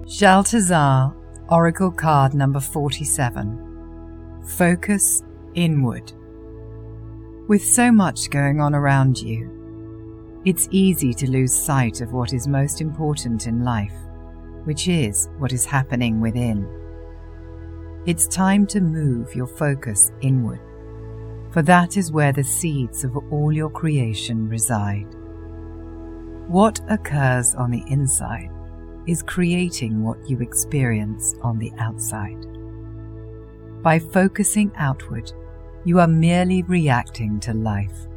Shaltazar, Oracle card number 47. Focus inward. With so much going on around you, it's easy to lose sight of what is most important in life, which is what is happening within. It's time to move your focus inward, for that is where the seeds of all your creation reside. What occurs on the inside is creating what you experience on the outside. By focusing outward, you are merely reacting to life.